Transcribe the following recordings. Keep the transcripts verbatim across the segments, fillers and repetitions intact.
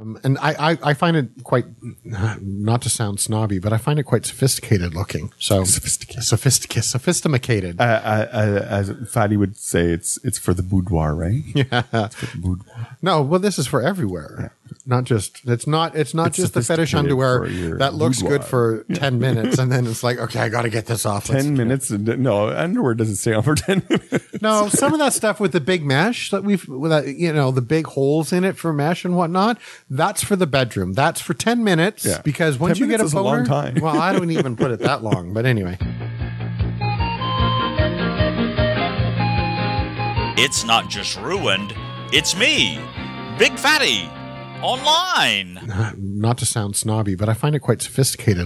Um, and I, I, I find it quite, not to sound snobby, but I find it quite sophisticated looking. So sophisticated, sophisticated, sophisticated. Uh, uh, uh, as Fatty would say, it's it's for the boudoir, right? Yeah, it's for the boudoir. No, well, this is for everywhere. Yeah. Not just it's not it's not it's just the fetish underwear that looks boudoir. Good for yeah. ten minutes, and then it's like, okay, I got to get this off. Ten Let's minutes? No, underwear doesn't stay on for ten minutes. No, some of that stuff with the big mesh that we've, with that, you know, the big holes in it for mesh and whatnot. That's for the bedroom. That's for ten minutes yeah. because once you get a boner, a long time. Well, I don't even put it that long, but anyway. It's not just ruined, it's me, Big Fatty, online. Not to sound snobby, but I find it quite sophisticated.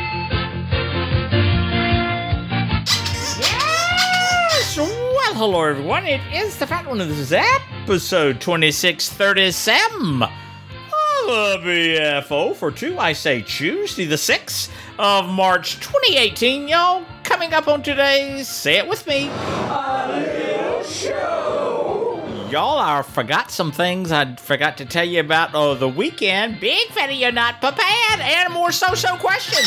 Yes! Well, hello everyone, it is the Fat One, and this is episode twenty-six thirty-seven. The B F O for two, I say Tuesday the sixth of March twenty eighteen, y'all. Coming up on today's Say It With Me A Little Show. Y'all, I forgot some things I forgot to tell you about oh, the weekend. Big Fatty, you're not prepared, and more so-so questions.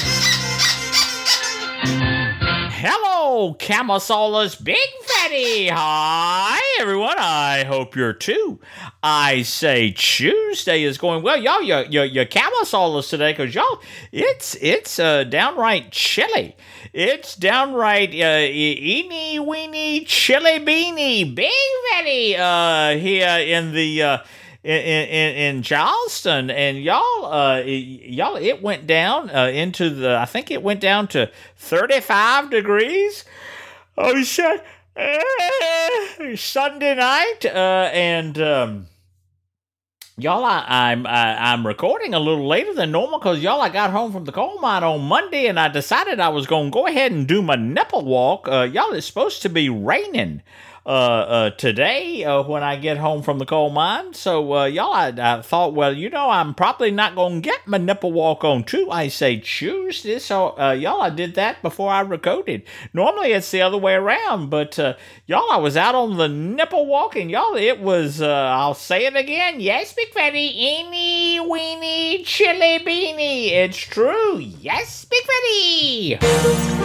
Hello, Camasolas, Big Fatty. Hi, everyone. I hope you're too. I say Tuesday is going well. Y'all, you're, you're, you're Camasolas today because, y'all, it's it's uh, downright chilly. It's downright uh, eeny, weeny, chilly beanie, Big Fatty uh, here in the... Uh, In, in in Charleston, and y'all, uh, y'all, it went down uh, into the. I think it went down to thirty-five degrees. Oh, shit! Uh, Sunday night, uh, and um, y'all, I, I'm I, I'm recording a little later than normal because y'all, I got home from the coal mine on Monday, and I decided I was going to go ahead and do my nipple walk. Uh, y'all, it's supposed to be raining. Uh, uh, today, uh, when I get home from the coal mine. So, uh, y'all, I, I thought, well, you know, I'm probably not going to get my nipple walk on too. I say Tuesday. So, uh, y'all, I did that before I recorded. Normally it's the other way around, but, uh, y'all, I was out on the nipple walk, and y'all, it was, uh, I'll say it again. Yes, Big Fatty, eeny, weeny, chilly beanie. It's true. Yes, Big Fatty.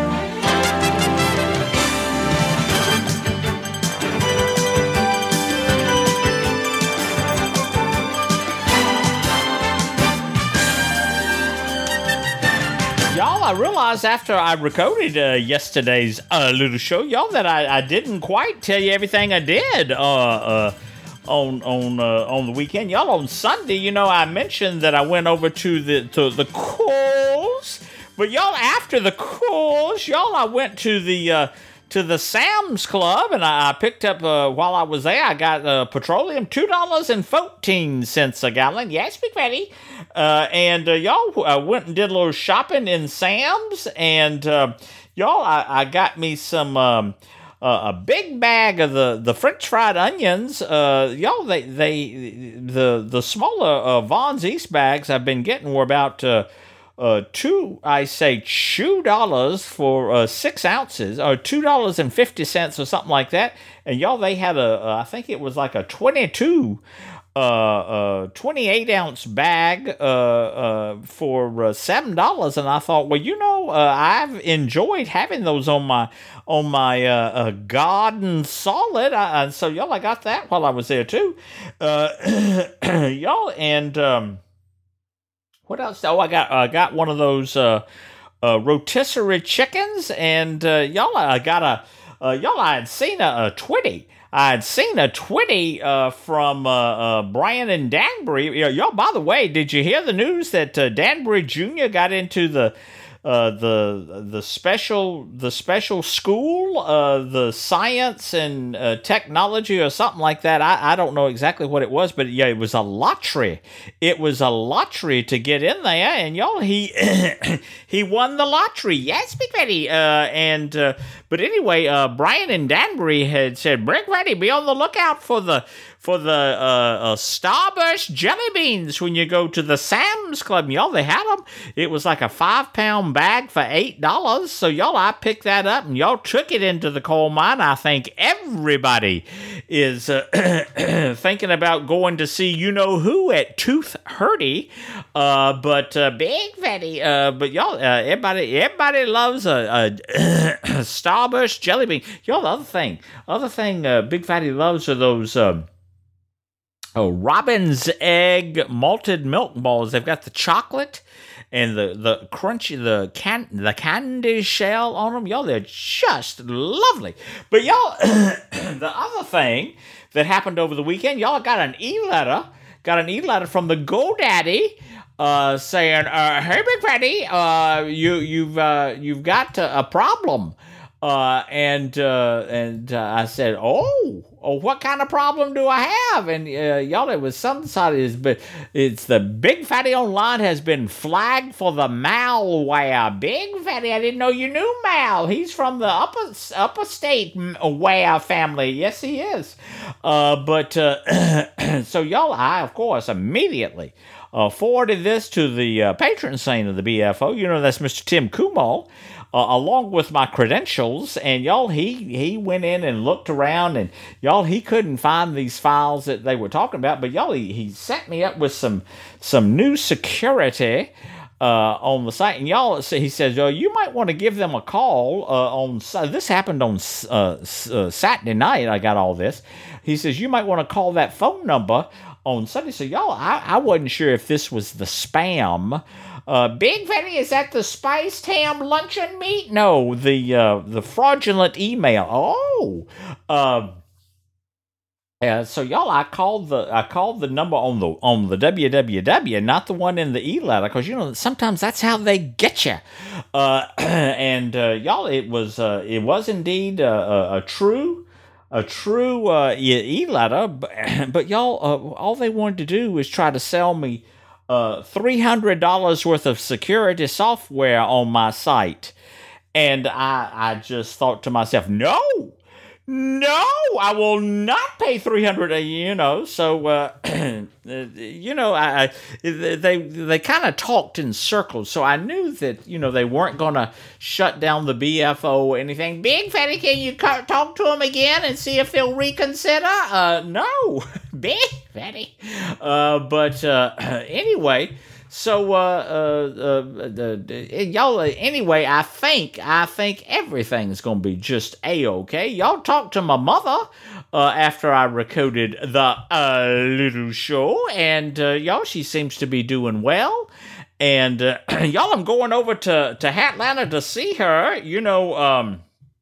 Y'all, I realized after I recorded uh, yesterday's uh, little show, y'all, that I, I didn't quite tell you everything I did uh, uh, on on uh, on the weekend. Y'all, on Sunday, you know, I mentioned that I went over to the to the Kohl's, but y'all, after the Kohl's, y'all, I went to the uh, to the Sam's Club, and I, I picked up uh, while I was there. I got uh, petroleum, two dollars and fourteen cents a gallon. Yes, Big Fatty. Uh, and uh, y'all uh, went and did a little shopping in Sam's, and uh, y'all, I, I got me some um, uh, a big bag of the, the French fried onions. Uh, y'all, they they the the smaller uh, Vaughn's East bags I've been getting were about uh, uh, two, I say, two dollars for uh, six ounces, or two dollars and fifty cents, or something like that. And y'all, they had a, uh, I think it was like a twenty-two. Uh, uh, twenty-eight ounce bag, uh, uh, for uh, seven dollars, and I thought, well, you know, uh, I've enjoyed having those on my, on my, uh, uh garden solid, I, and so y'all, I got that while I was there too, uh, y'all, and, um, what else? Oh, I got, I uh, got one of those, uh, uh, rotisserie chickens, and, uh, y'all, I got a, uh, y'all, I had seen a, a twitty. I'd seen a twitty uh, from uh, uh, Brian and Danbury. Y'all, by the way, did you hear the news that uh, Danbury Junior got into the uh, the the special the special school, uh, the science and uh, technology or something like that? I, I don't know exactly what it was, but yeah, it was a lottery. It was a lottery to get in there, and y'all, he he won the lottery. Yes, Big Fatty. Uh, and uh, but anyway, uh, Brian and Danbury had said, Big Fatty, be on the lookout for the for the uh, uh, Starburst jelly beans when you go to the Sam's Club. And y'all, they had them. It was like a five-pound bag for eight dollars. So, y'all, I picked that up, and y'all took it into the coal mine. I think everybody is uh, thinking about going to see you-know-who at Tooth Hurdy. Uh, but uh, Big Fatty, uh, but y'all, uh, everybody everybody loves a, a Starburst jelly bean. Y'all, the other thing, other thing uh, Big Fatty loves are those... Um, Oh, Robin's Egg malted milk balls. They've got the chocolate and the, the crunchy, the can the candy shell on them. Y'all, they're just lovely. But y'all, the other thing that happened over the weekend, y'all got an e-letter, got an e-letter from the GoDaddy uh, saying, uh, "Hey, Big Fatty, uh, you you've uh, you've got a problem." Uh, and uh, and uh, I said, oh, oh, what kind of problem do I have? And uh, y'all, it was some side of this, but it's the Big Fatty Online has been flagged for the malware. Big Fatty, I didn't know you knew Mal. He's from the upper upper state ware family. Yes, he is. Uh, but uh, so y'all, I of course immediately uh, forwarded this to the uh, patron saint of the B F O. You know, that's Mister Tim Kumal. Uh, along with my credentials, and y'all, he he went in and looked around, and y'all, he couldn't find these files that they were talking about, but y'all, he, he set me up with some some new security uh, on the site, and y'all, he says, oh, you might want to give them a call uh, on, this happened on uh, uh, Saturday night, I got all this. He says, you might want to call that phone number on Sunday. So y'all, I, I wasn't sure if this was the spam. Uh, Big Fatty, is that the spiced ham luncheon meat? No, the uh, the fraudulent email. Oh, uh, yeah. So y'all, I called the I called the number on the on the W W W, not the one in the e-letter, because you know sometimes that's how they get you. Uh, and uh, y'all, it was uh, it was indeed a, a, a true. A true uh, e-letter, but, but y'all, uh, all they wanted to do was try to sell me uh, three hundred dollars worth of security software on my site. And I, I just thought to myself, no, no, I will not pay three hundred dollars, you know. So, uh, you know, I, I they they kind of talked in circles. So I knew that, you know, they weren't going to shut down the B F O or anything. Big Fatty, can you talk to them again and see if they'll reconsider? Uh, no, Big Fatty. Uh, but uh, anyway. So, uh, uh, uh, uh, y'all, uh, anyway, I think, I think everything's going to be just A-okay. Y'all talk to my mother, uh, after I recorded the, uh, little show, and, uh, y'all, she seems to be doing well, and, uh, y'all, I'm going over to, to Atlanta to see her. You know, um,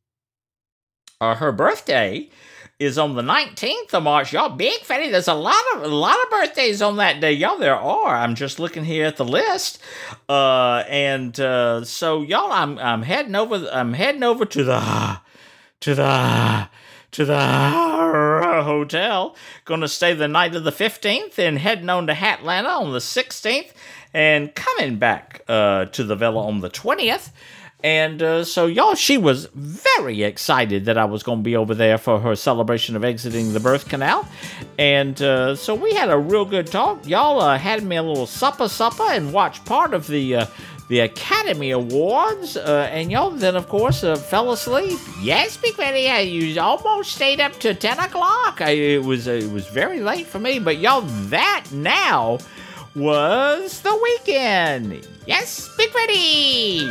uh, her birthday is on the nineteenth of March. Y'all, Big Fatty, there's a lot of a lot of birthdays on that day. Y'all, there are. I'm just looking here at the list. Uh, and uh, so y'all, I'm I'm heading over I'm heading over to the to the to the hotel. Gonna stay the night of the fifteenth and heading on to Atlanta on the sixteenth and coming back uh, to the Villa on the twentieth. And uh, so, y'all, she was very excited that I was going to be over there for her celebration of exiting the birth canal. And uh, so we had a real good talk. Y'all uh, had me a little supper supper and watched part of the uh, the Academy Awards. Uh, and y'all then, of course, uh, fell asleep. Yes, Big Fatty, yeah, you almost stayed up to ten o'clock. I, it, was, uh, it was very late for me. But, y'all, that now was the weekend. Yes, Big Fatty!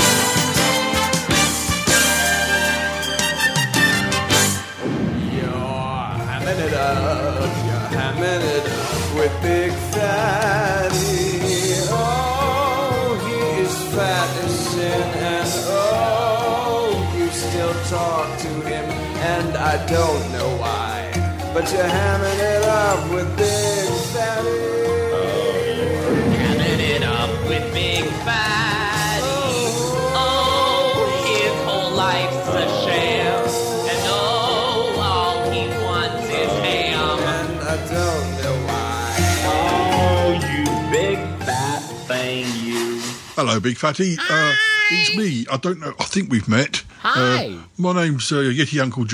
Hamming it up, you're hamming it up with Big Fatty. Oh, he is fat as sin, and oh, you still talk to him, and I don't know why, but you're hamming it up with Big Fatty. Oh, you're hamming it up with Big Fatty. Oh, his whole life's a sham. I don't know why. Oh, you big fat thing, you. Hello, Big Fatty. Uh, it's me. I don't know. I think we've met. Hi. Uh, my name's uh, Yeti Uncle John. Hi,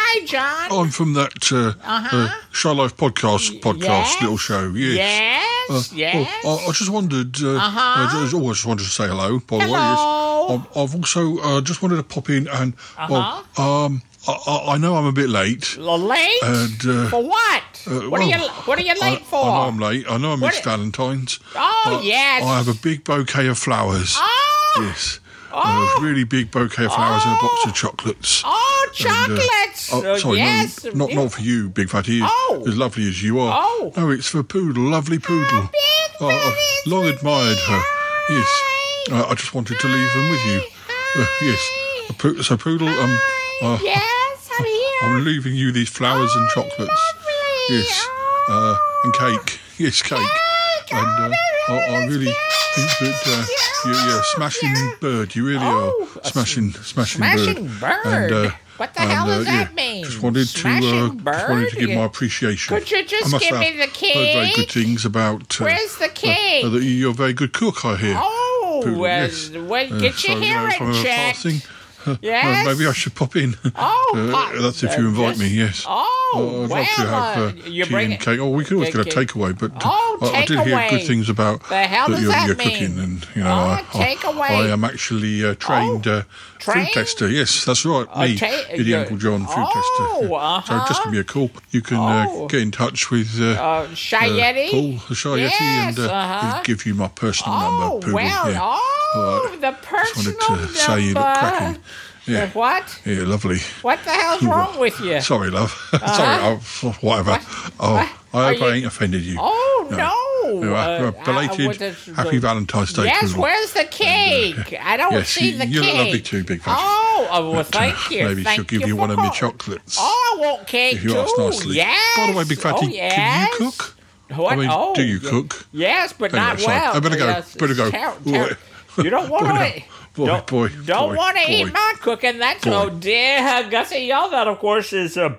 Hi, John. I'm from that uh, Uh-huh. uh, Shy Life podcast, podcast Yes. little show. Yes. Yes, Uh, yes. oh, I, I just wondered. Uh, Uh-huh. I just, oh, I just wanted to say hello. By the way, yes. Hello. I've, I've also uh, just wanted to pop in and. Uh-huh. Well, um, I, I- I know I'm a bit late. Late? And, uh, for what? Uh, what, are well, you, what are you late I, for? I know I'm late. I know I missed What- Valentine's. Oh, but yes. I have a big bouquet of flowers. Oh, Yes. Oh. A really big bouquet of flowers and a box of chocolates. oh, And, uh, chocolates. oh, Uh, sorry, yes. no, not, not for you, Big Fatty. Oh. As lovely as you are. Oh. No, it's for Poodle, lovely Poodle. Big Oh, I've Fatty, long it's admired me. her. Yes. Hi. Uh, I just wanted to leave them with you. Uh, yes. A Poo- So, Poodle, um, uh, Yes, I'm here. I'm leaving you these flowers and chocolates. Lovely. Yes. Uh, and cake. Yes, cake. And uh, I, I really think that uh, you're, you're a smashing bird. You really Oh, are. Smashing, smashing, Smashing bird. And, uh, What the and, hell uh, does yeah, that mean? Just wanted to, uh, Smashing just wanted to bird? give my appreciation. Could you just I must give have me the heard very good cake? things about. Uh, Where's the cake? Uh, that you're a very good cook, I hear. Oh, Poodle, well, yes. well, Uh, get so, your you know, hearing if I'm ever checked. passing, uh, Yes? uh, maybe I should pop in. Oh, Uh, pop- that's if you uh, invite just- me, yes. Oh, Uh, I'd well, love to have uh, uh, you tea bring and cake. Oh, we could always get a Take- takeaway, but uh, Oh, I, I did hear takeaway. good things about The hell that does you're, that you're mean? cooking, and you know, Oh, I, I, takeaway. I am actually uh, trained Oh, uh, trained? food tester. Yes, that's right, Uh, me, ta- Eddie you're- Uncle John, food Oh, tester. Yeah. So uh-huh. just give me a call. You can Oh. uh, get in touch with uh, Uh, Shy Yeti? Paul, the Shy Yes, Yeti, and uh, uh-huh. he'll give you my personal Oh, number, Poodle. well, yeah. oh, All right. the Just personal wanted to say you look number. cracking. Yeah. The what? Yeah, lovely. What the hell's wrong with you? Sorry, love. Sorry, oh, whatever. What? Oh, What? I hope Are I you- ain't offended you. Oh, no. No, uh, Uh, belated I- what is- Happy Valentine's Day, Yes, Poodle. where's the cake? I don't yes, see you, the you cake. look lovely too, Big Fat. Oh, oh, well, But, uh, thank you. Maybe Thank she'll give you you for one of my call- chocolates. Oh, I want cake if you too. ask nicely. Yes. By the way, Big Fatty, oh, yes. can you cook? What? I mean, oh, do you y- cook? Yes, but Anyway, not sorry. well. I better go. Yes, Better go. ter- Boy. ter- you don't want Boy, to. boy, don't boy, don't boy, want to boy. eat my cooking. That's Boy. oh dear, Gussie. Y'all, that of course is uh,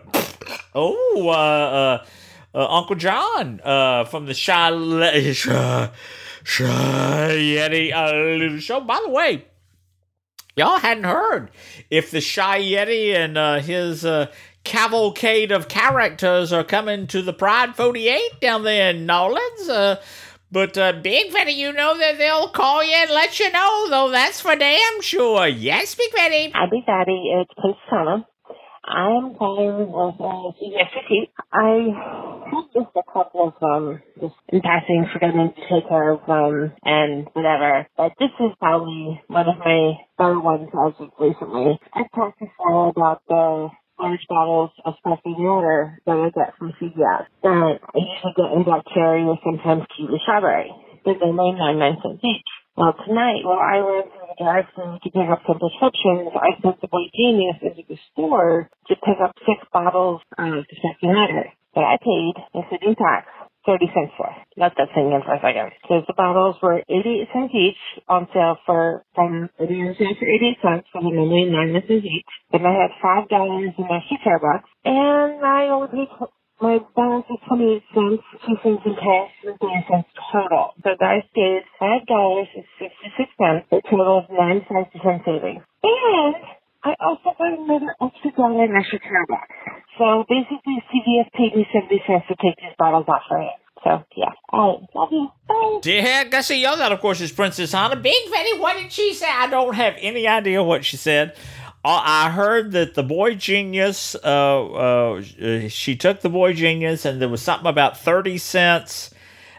oh uh, uh, uh, Uncle John uh, from the Shy Le- Shy, Shy Yeti uh, little show. By the way, y'all hadn't heard if the Shy Yeti and uh, his uh, cavalcade of characters are coming to the Pride forty-eight down there in Nolans. Uh, but uh, Big Fatty, you know that they'll call you and let you know, though. That's for damn sure. Yes, Big Fatty. Hi, Big Daddy. It's Princess Hannah. I'm calling with uh, C V S fifty. I have just a couple of, um, just in passing, forgetting to take care of them and whatever. But this is probably one of my better ones as of recently. I talked before about the large bottles of sparkling water that I get from C V S. That I usually get in black cherry or sometimes kiwi strawberry. They're ninety-nine cents each. Well, tonight, while I went through the drive-thru to pick up some prescriptions, I sent the boy Genius into the store to pick up six bottles of the sparkling water that I paid, including tax, thirty cents for. Let that sink in for a second. Because the bottles were eighty-eight cents each on sale for, from, they were on sale for eighty-eight cents for the normally nine cents each. Then I had five dollars in my share box, and I only paid my balance is twenty-eight cents, two cents in cash, and thirty cents total. So I saved five dollars and sixty-six cents, a total of ninety-five percent savings. And I also got another extra dollar in my share box. So basically, C V S paid me seventy cents to take these bottles off for him. So, yeah. All right. Love you. Bye. Dear Gussie, y'all, that of course is Princess Hannah. Big Fatty, what did she say? I don't have any idea what she said. Uh, I heard that the Boy Genius, uh, uh, she took the Boy Genius, and there was something about thirty cents,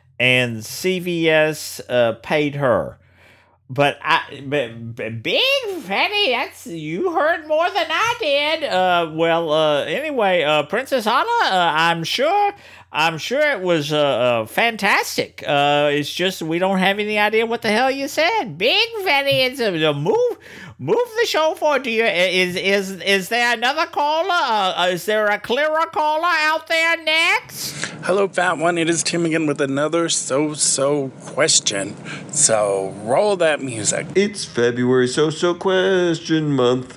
and C V S uh, paid her. But I, but, but Big Fatty, that's you heard more than I did. Uh, well, uh, anyway, uh, Princess Anna, uh, I'm sure, I'm sure it was uh, uh, fantastic. Uh, it's just we don't have any idea what the hell you said. Big Fatty, it's a, a move. Move the show forward. Do you is is is there another caller? Uh, is there a clearer caller out there next? Hello, Fat One. It is Tim again with another so-so question. So roll that music. It's February So-So Question Month.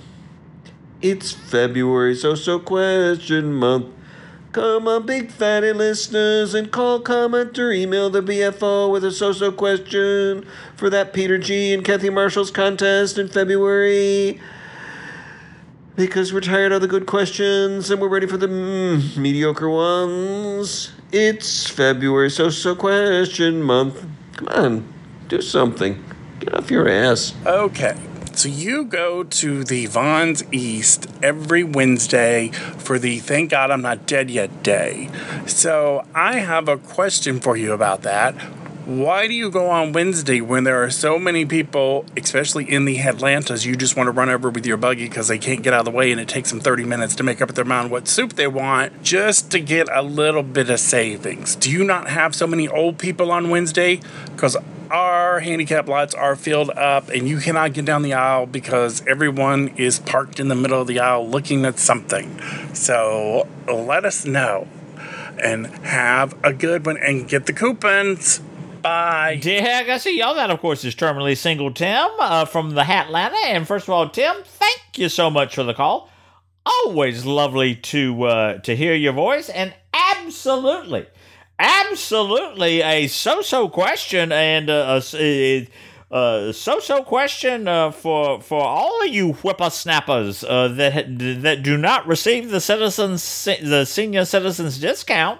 It's February So-So Question Month. Come on, big fatty listeners, and call, comment, or email the B F O with a so-so question for that Peter G. and Kathy Marshall's contest in February. because we're tired of the good questions and we're ready for the mm, mediocre ones. It's February So-So Question Month. Come on, do something. Get off your ass. Okay. So you go to the Vaughn's East every Wednesday for the Thank God I'm Not Dead Yet Day. So I have a question for you about that. Why do you go on Wednesday when there are so many people, especially in the Atlantas, you just want to run over with your buggy because they can't get out of the way and it takes them thirty minutes to make up their mind what soup they want just to get a little bit of savings? Do you not have so many old people on Wednesday? Because our handicap lots are filled up and you cannot get down the aisle because everyone is parked in the middle of the aisle looking at something. So let us know and have a good one and get the coupons. Bye. Heck, I see y'all. That, of course, is Terminally Single Tim uh, from the Hatlanta. And first of all, Tim, thank you so much for the call. Always lovely to uh, to hear your voice. And absolutely, absolutely a so-so question and uh, a, a so-so question uh, for for all of you whippersnappers uh, that that do not receive the citizens the senior citizens discount.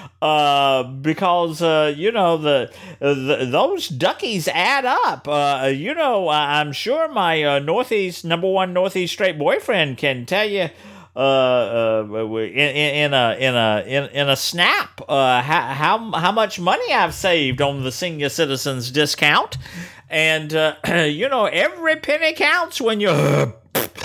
Uh, because, uh, you know, the, the those duckies add up. Uh, you know, I'm sure my uh, Northeast, number one Northeast straight boyfriend can tell you uh, uh, in, in a in a in, in a snap uh, how, how how much money I've saved on the senior citizens discount. And, uh, you know, every penny counts when you're,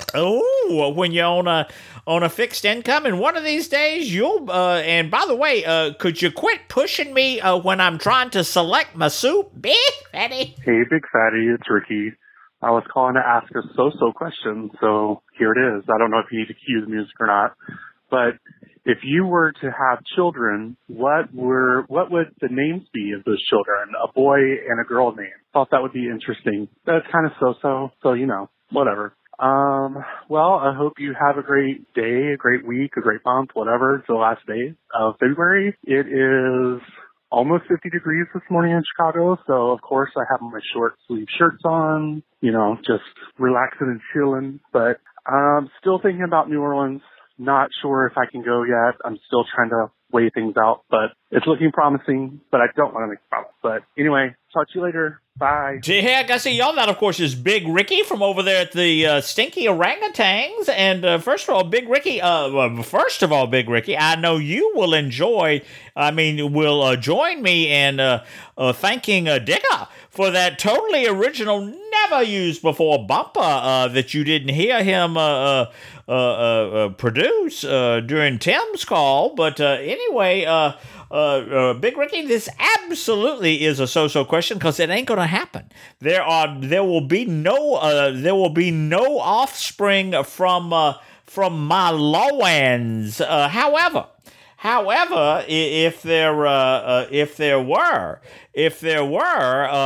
oh, when you're on a, on a fixed income, and one of these days you'll, uh, and by the way, uh, could you quit pushing me uh, when I'm trying to select my soup, Big Fatty? Hey, Big Fatty, it's Ricky. I was calling to ask a so-so question, so here it is. I don't know if you need to cue the music or not, but if you were to have children, what were what would the names be of those children? A boy and a girl name. Thought that would be interesting. That's kind of so-so, so you know, whatever. Um, well, I hope you have a great day, a great week, a great month, whatever. It's the last day of February. It is almost fifty degrees this morning in Chicago, so of course I have my short sleeve shirts on, you know, just relaxing and chilling. But I'm still thinking about New Orleans. Not sure if I can go yet. I'm still trying to weigh things out, but it's looking promising, but I don't want to make a promise. But anyway, talk to you later. Bye. Heck, I see y'all. That, of course, is Big Ricky from over there at the uh, Stinky Orangutans. And uh, first of all, Big Ricky, uh, well, first of all, Big Ricky, I know you will enjoy, I mean, will uh, join me in uh, uh, thanking uh, Digger for that totally original, never used before bumper uh, that you didn't hear him uh, uh, uh, uh, produce uh, during Tim's call. But uh, anyway, uh, Uh, uh, Big Ricky, this absolutely is a so-so question because it ain't gonna happen. There are, there will be no, uh, there will be no offspring from uh, from my Lowans. Uh, however, however, if there, uh, uh, if there were, if there were, uh,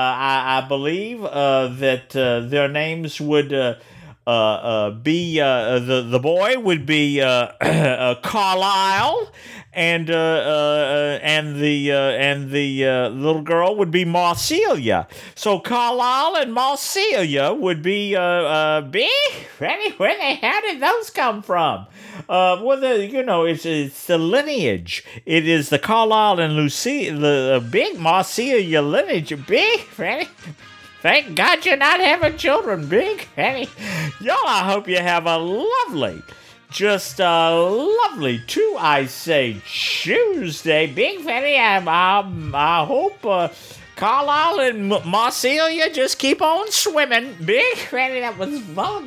I, I believe uh, that uh, their names would. Uh, Uh, uh, be uh, the the boy would be uh, uh, Carlisle, and uh, uh, and the uh, and the uh, little girl would be Marcelia. So Carlisle and Marcelia would be uh, uh, big. Where the hell did those come from? Uh, well, the, you know, it's it's the lineage. It is the Carlisle and Lucy, the uh, big Marcelia lineage. Big, ready? Thank God you're not having children, Big Fatty. Y'all, I hope you have a lovely, just a lovely, two, I say, Tuesday. Big Fatty, I, I, I hope uh, Carlisle and M- Marcelia just keep on swimming. Big Fatty, that was vulgar.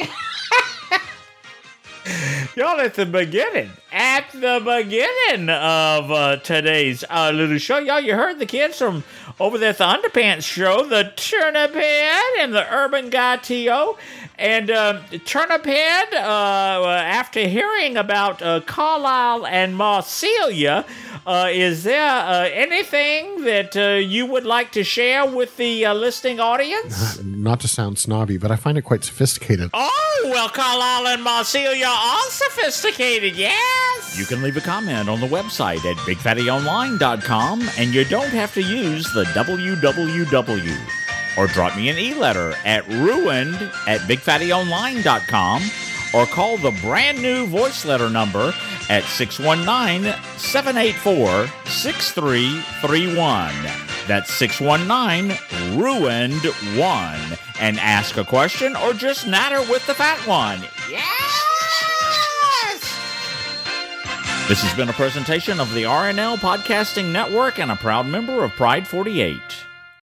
Y'all, at the beginning, at the beginning of uh, today's uh, little show, y'all, you heard the kids from over there at the Underpants show, the Turnip Head and the Urban Guy T O. And uh, Turnip Head, uh, after hearing about uh, Carlisle and Marcelia, uh, is there uh, anything that uh, you would like to share with the uh, listening audience? Uh, not to sound snobby, but I find it quite sophisticated. Oh, well, Carlisle and Marcelia are sophisticated, yes! You can leave a comment on the website at big fatty online dot com, and you don't have to use the W W W. Or drop me an e-letter at ruined at big fatty online dot com, or call the brand new voice letter number at six one nine, seven eight four, six three three one. That's six one nine, ruined one. And ask a question or just natter with the fat one. Yes! This has been a presentation of the R N L Podcasting Network and a proud member of Pride forty-eight.